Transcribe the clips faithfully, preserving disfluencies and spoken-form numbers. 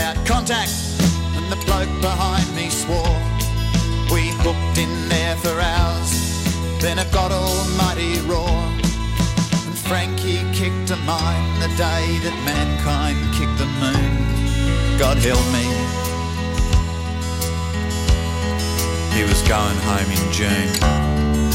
out contact, and the bloke behind me swore. We hooked in there for hours, then it got almighty raw. And Frankie kicked a mine the day that mankind kicked the moon. God help me. He was going home in June.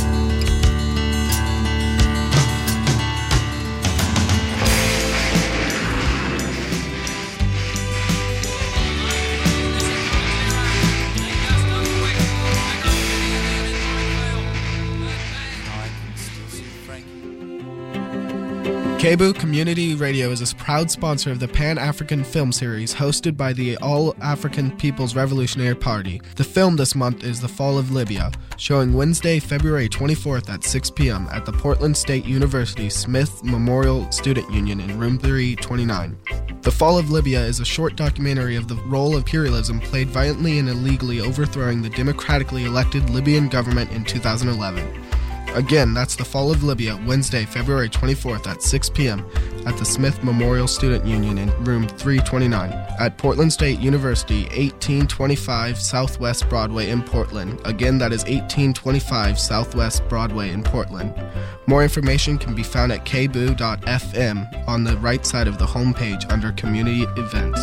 K B U Community Radio is a proud sponsor of the Pan-African Film Series hosted by the All-African People's Revolutionary Party. The film this month is The Fall of Libya, showing Wednesday, February twenty-fourth at six p.m. at the Portland State University Smith Memorial Student Union in room three twenty-nine. The Fall of Libya is a short documentary of the role imperialism played violently and illegally overthrowing the democratically elected Libyan government in two thousand eleven. Again, that's The Fall of Libya, Wednesday, February twenty-fourth at six p.m. at the Smith Memorial Student Union in room three twenty-nine at Portland State University, eighteen twenty-five Southwest Broadway in Portland. Again, that is eighteen twenty-five Southwest Broadway in Portland. More information can be found at k b u dot f m on the right side of the homepage under Community Events.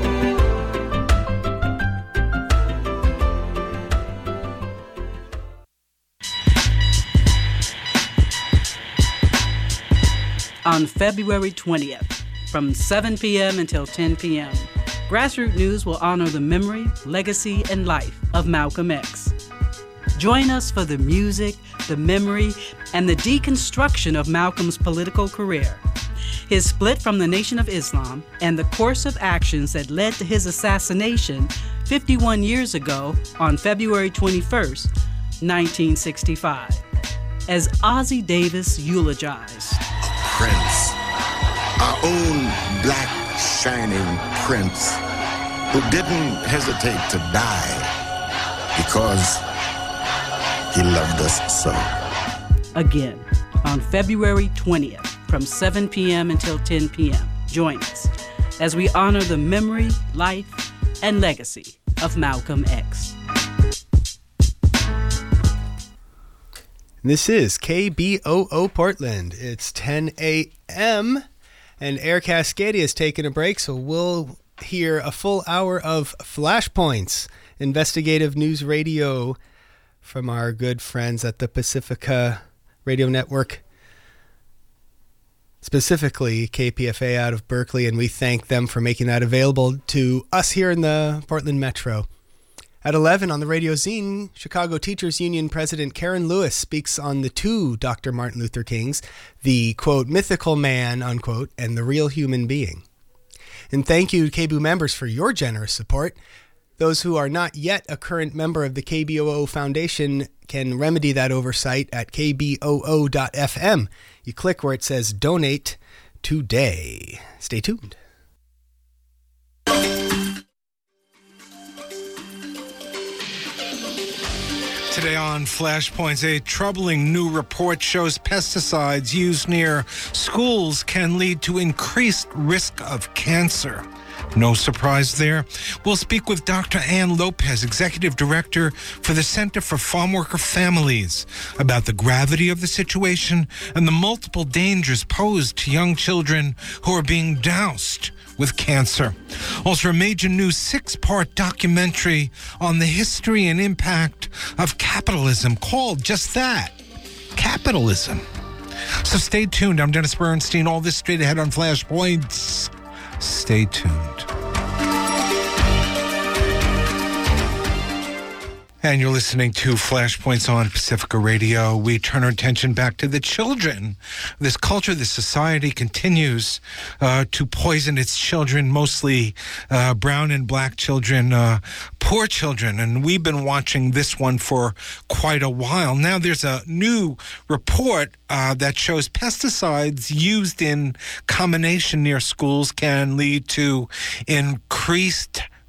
On February twentieth, from seven p.m. until ten p.m., Grassroots News will honor the memory, legacy, and life of Malcolm X. Join us for the music, the memory, and the deconstruction of Malcolm's political career, his split from the Nation of Islam, and the course of actions that led to his assassination fifty-one years ago on February twenty-first, nineteen sixty-five. As Ossie Davis eulogized, Prince, our own black shining prince, who didn't hesitate to die because he loved us so. Again, on February twentieth, from seven p.m. until ten p.m. Join us as we honor the memory, life, and legacy of Malcolm X. This is K B O O Portland. It's ten a.m. and Air Cascadia is taking a break, so we'll hear a full hour of Flashpoints, investigative news radio from our good friends at the Pacifica Radio Network, specifically K P F A out of Berkeley, and we thank them for making that available to us here in the Portland Metro. At eleven on the Radio Zine, Chicago Teachers Union President Karen Lewis speaks on the two Doctor Martin Luther Kings, the, quote, mythical man, unquote, and the real human being. And thank you to K B U members for your generous support. Those who are not yet a current member of the K B O O Foundation can remedy that oversight at k b o o dot f m. You click where it says donate today. Stay tuned. Today on Flashpoints, a troubling new report shows pesticides used near schools can lead to increased risk of cancer. No surprise there. We'll speak with Doctor Ann Lopez, Executive Director for the Center for Farm Worker Families, about the gravity of the situation and the multiple dangers posed to young children who are being doused with cancer. Also, a major new six-part documentary on the history and impact of capitalism called just that, capitalism. So stay tuned. I'm Dennis Bernstein. All this straight ahead on Flashpoints. Stay tuned. And you're listening to Flashpoints on Pacifica Radio. We turn our attention back to the children. This culture, this society continues uh, to poison its children, mostly uh, brown and black children, uh, poor children. And we've been watching this one for quite a while. Now there's a new report uh, that shows pesticides used in combination near schools can lead to increased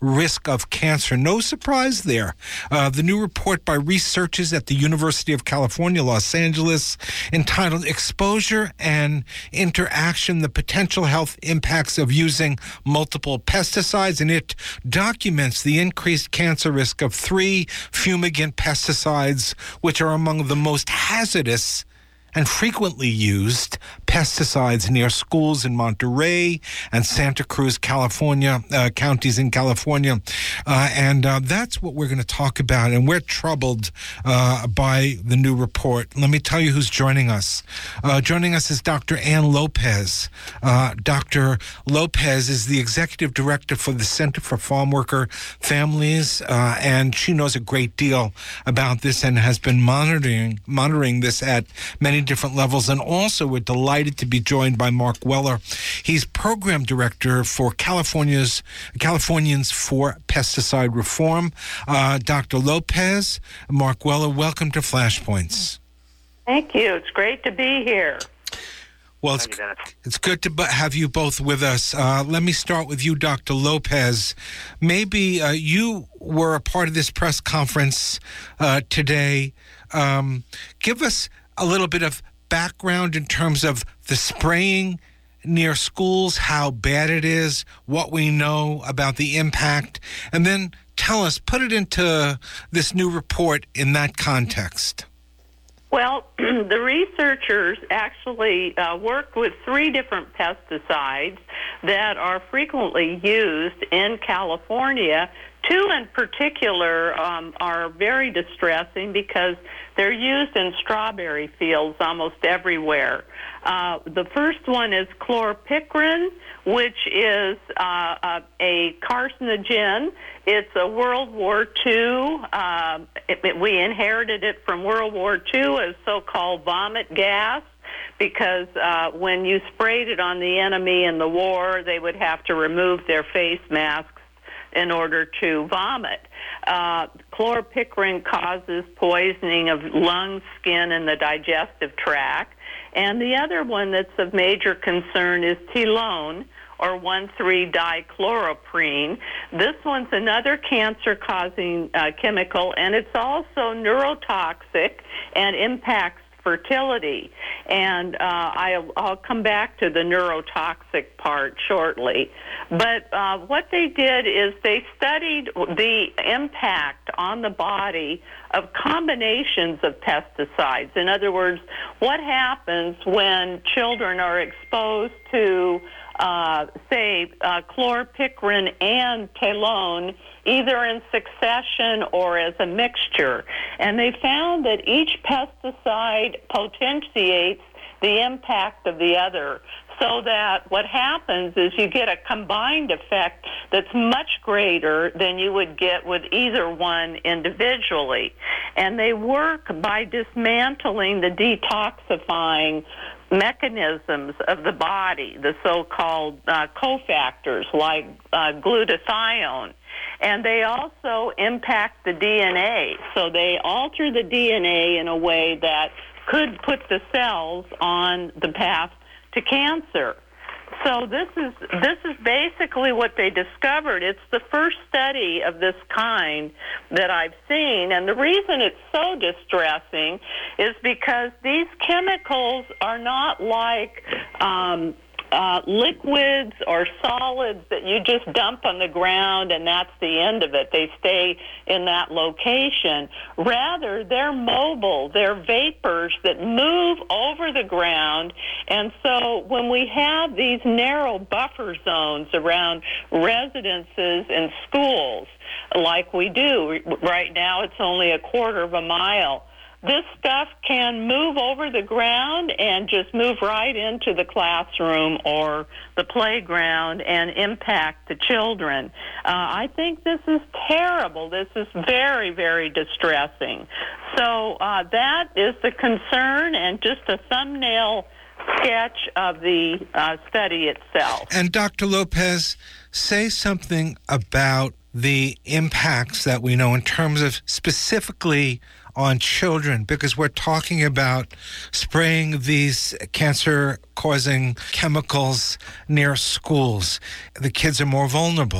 risk of cancer. No surprise there. Uh, the new report by researchers at the University of California, Los Angeles, entitled Exposure and Interaction, the Potential Health Impacts of Using Multiple Pesticides, and it documents the increased cancer risk of three fumigant pesticides, which are among the most hazardous and frequently used pesticides near schools in Monterey and Santa Cruz, California, uh, counties in California. Uh, and uh, that's what we're going to talk about. And we're troubled uh, by the new report. Let me tell you who's joining us. Uh, joining us is Doctor Ann Lopez. Uh, Doctor Lopez is the executive director for the Center for Farm Worker Families, uh, and she knows a great deal about this and has been monitoring monitoring this at many different levels. And also, we're delighted to be joined by Mark Weller. He's program director for California's Californians for Pesticide Reform. Uh, Doctor Lopez, Mark Weller, welcome to Flashpoints. Thank you. It's great to be here. Well, it's, it's good to have you both with us. Uh, let me start with you, Doctor Lopez. Maybe uh, you were a part of this press conference uh, today. Um, give us a little bit of background in terms of the spraying near schools, how bad it is, what we know about the impact, and then tell us, put it into this new report in that context. Well, the researchers actually uh, worked with three different pesticides that are frequently used in California. Two in particular um, are very distressing because they're used in strawberry fields almost everywhere. Uh, the first one is chlorpicrin, which is uh, a, a carcinogen. It's a World War Two. Uh, it, it, we inherited it from World War Two as so-called vomit gas, because uh, when you sprayed it on the enemy in the war, they would have to remove their face masks in order to vomit. Uh, chlorpicrin causes poisoning of lungs, skin, and the digestive tract. And the other one that's of major concern is Telone, or one three dichloroprene. This one's another cancer-causing uh, chemical, and it's also neurotoxic and impacts fertility. And uh, I'll, I'll come back to the neurotoxic part shortly. But uh, what they did is they studied the impact on the body of combinations of pesticides. In other words, what happens when children are exposed to Uh, say, uh, chlorpicrin and Telone, either in succession or as a mixture. And they found that each pesticide potentiates the impact of the other, so that what happens is you get a combined effect that's much greater than you would get with either one individually. And they work by dismantling the detoxifying mechanisms of the body, the so-called uh, cofactors like uh, glutathione. And they also impact the D N A. So they alter the D N A in a way that could put the cells on the path to cancer. So this is this is basically what they discovered. It's the first study of this kind that I've seen, and the reason it's so distressing is because these chemicals are not like um, uh, liquids or solids that you just dump on the ground and that's the end of it. They stay in that location. Rather, they're mobile. They're vapors that move over the ground. And so when we have these narrow buffer zones around residences and schools, like we do right now, it's only a quarter of a mile. This stuff can move over the ground and just move right into the classroom or the playground and impact the children. Uh, I think this is terrible. This is very, very distressing. So uh, that is the concern, and just a thumbnail sketch of the uh, study itself. And Doctor Lopez, say something about the impacts that we know in terms of specifically on children, because we're talking about spraying these cancer-causing chemicals near schools. The kids are more vulnerable.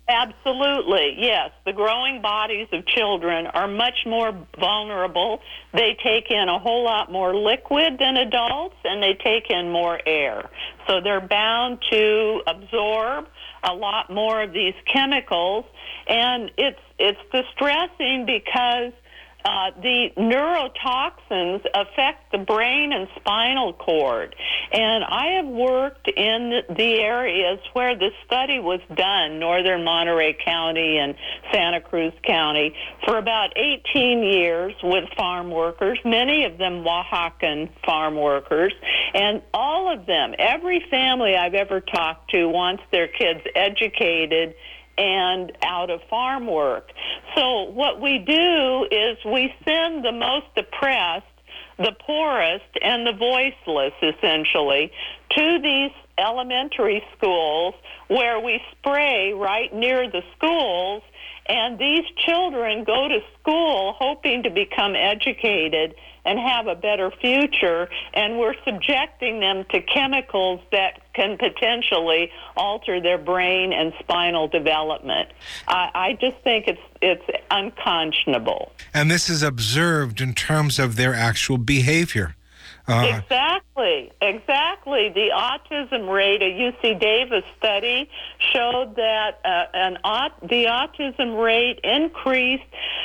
Absolutely, yes. The growing bodies of children are much more vulnerable. They take in a whole lot more liquid than adults, and they take in more air. So they're bound to absorb a lot more of these chemicals, and it's it's distressing because Uh, the neurotoxins affect the brain and spinal cord. And I have worked in the areas where this study was done, northern Monterey County and Santa Cruz County, for about eighteen years with farm workers, many of them Oaxacan farm workers. And all of them, every family I've ever talked to wants their kids educated and out of farm work. So what we do is we send the most oppressed, the poorest, and the voiceless, essentially, to these elementary schools where we spray right near the schools, and these children go to school hoping to become educated and have a better future, and we're subjecting them to chemicals that can potentially alter their brain and spinal development. I, I just think it's it's unconscionable. And this is observed in terms of their actual behavior. Uh, exactly, exactly. The autism rate, a U C Davis study showed that uh, an aut- the autism rate increased.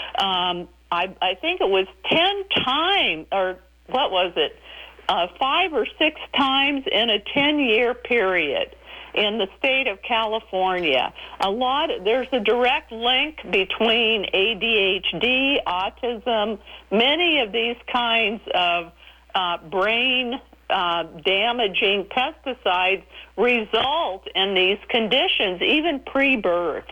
Um, I, I think it was ten times, or what was it, uh, five or six times in a ten-year period in the state of California. A lot. There's a direct link between A D H D, autism, many of these kinds of uh, brain uh, damaging pesticides result in these conditions, even pre-birth.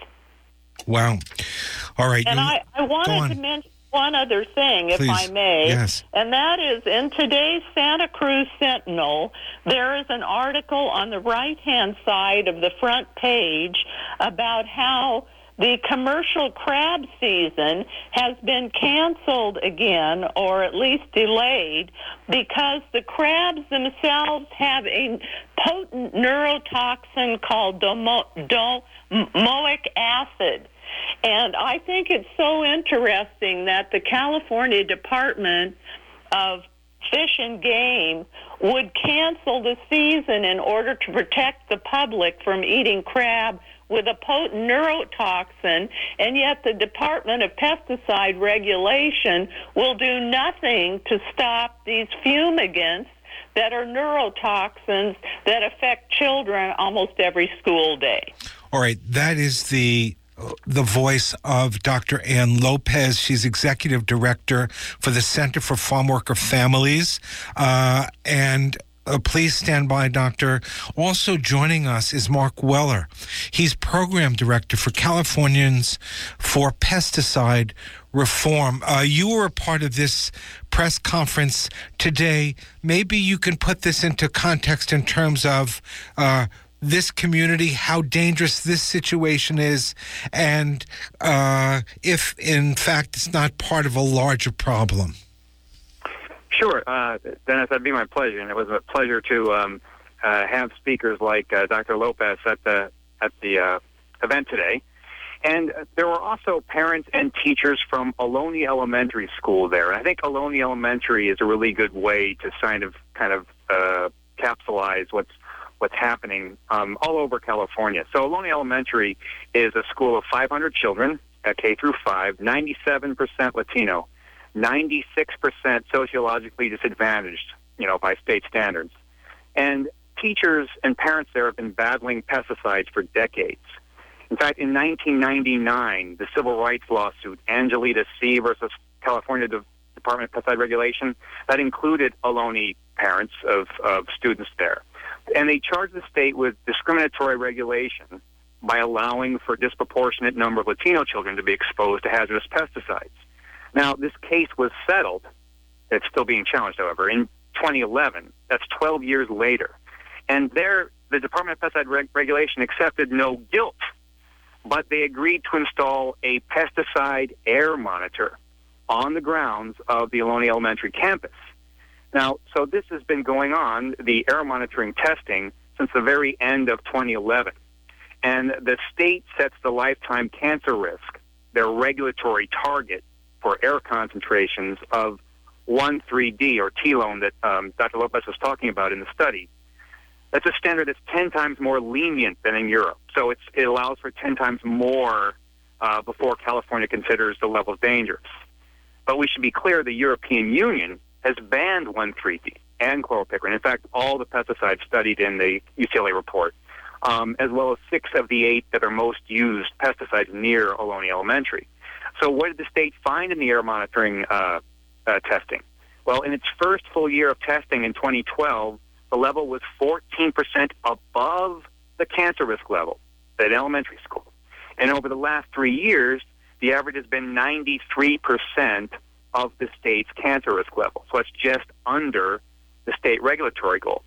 Wow. All right. And you, I, I wanted to mention one other thing, if Please. I may, yes. and that is in today's Santa Cruz Sentinel, there is an article on the right-hand side of the front page about how the commercial crab season has been canceled again, or at least delayed, because the crabs themselves have a potent neurotoxin called domo- domoic acid. And I think it's so interesting that the California Department of Fish and Game would cancel the season in order to protect the public from eating crab with a potent neurotoxin, and yet the Department of Pesticide Regulation will do nothing to stop these fumigants that are neurotoxins that affect children almost every school day. All right, that is the the voice of Doctor Ann Lopez. She's executive director for the Center for Farm Worker Families. Uh, and uh, please stand by, Doctor. Also joining us is Mark Weller. He's program director for Californians for Pesticide Reform. Uh, you were a part of this press conference today. Maybe you can put this into context in terms of uh, this community, how dangerous this situation is, and uh, if, in fact, it's not part of a larger problem. Sure, uh, Dennis, that'd be my pleasure, and it was a pleasure to um, uh, have speakers like uh, Doctor Lopez at the at the uh, event today. And there were also parents and teachers from Ohlone Elementary School there. And I think Ohlone Elementary is a really good way to kind of kind of uh, capsulize what's what's happening um, all over California. So Ohlone Elementary is a school of five hundred children at K through five, ninety-seven percent Latino, ninety-six percent sociologically disadvantaged, you know, by state standards. And teachers and parents there have been battling pesticides for decades. In fact, in nineteen ninety-nine, the civil rights lawsuit, Angelita C. versus California De- Department of Pesticide Regulation, that included Ohlone parents of, of students there. And they charged the state with discriminatory regulation by allowing for a disproportionate number of Latino children to be exposed to hazardous pesticides. Now, this case was settled. It's still being challenged, however, in twenty eleven. That's twelve years later. And there, the Department of Pesticide Reg- Regulation accepted no guilt, but they agreed to install a pesticide air monitor on the grounds of the Ohlone Elementary campus. Now, so this has been going on, the air monitoring testing, since the very end of twenty eleven. And the state sets the lifetime cancer risk, their regulatory target for air concentrations of one three D or T-lone that um, Doctor Lopez was talking about in the study. That's a standard that's ten times more lenient than in Europe. So it's, it allows for ten times more uh, before California considers the level dangerous. But we should be clear, the European Union has banned one three D and chloropicrin. In fact, all the pesticides studied in the U C L A report, um, as well as six of the eight that are most used pesticides near Ohlone Elementary. So what did the state find in the air monitoring uh, uh, testing? Well, in its first full year of testing in twenty twelve, the level was fourteen percent above the cancer risk level at elementary school. And over the last three years, the average has been ninety-three percent of the state's cancer risk level. So it's just under the state regulatory goal.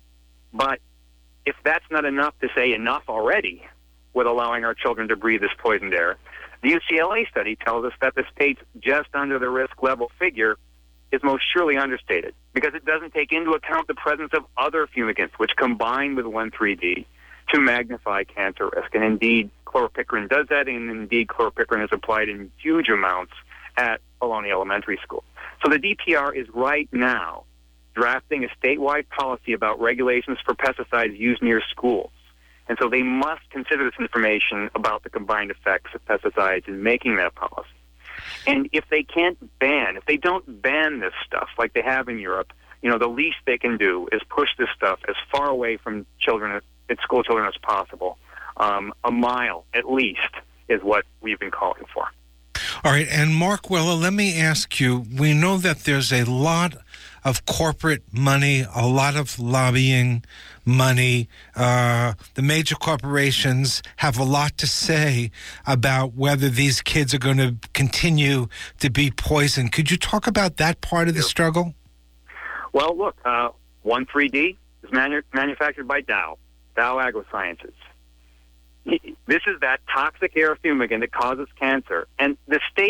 But if that's not enough to say enough already with allowing our children to breathe this poisoned air, the U C L A study tells us that the state's just under the risk level figure is most surely understated because it doesn't take into account the presence of other fumigants, which combine with one three D to magnify cancer risk. And indeed, chloropicrin does that, and indeed, chloropicrin is applied in huge amounts at Ohlone Elementary School. So the D P R is right now drafting a statewide policy about regulations for pesticides used near schools. And so they must consider this information about the combined effects of pesticides in making that policy. And if they can't ban, if they don't ban this stuff like they have in Europe, you know, the least they can do is push this stuff as far away from children, at school children as possible. Um, a mile, at least, is what we've been calling for. All right, and Mark Weller, let me ask you, we know that there's a lot of corporate money, a lot of lobbying money. Uh, the major corporations have a lot to say about whether these kids are going to continue to be poisoned. Could you talk about that part of the struggle? Well, look, uh, one three D is manu- manufactured by Dow, Dow AgroSciences. This is that toxic air fumigant that causes cancer, and the state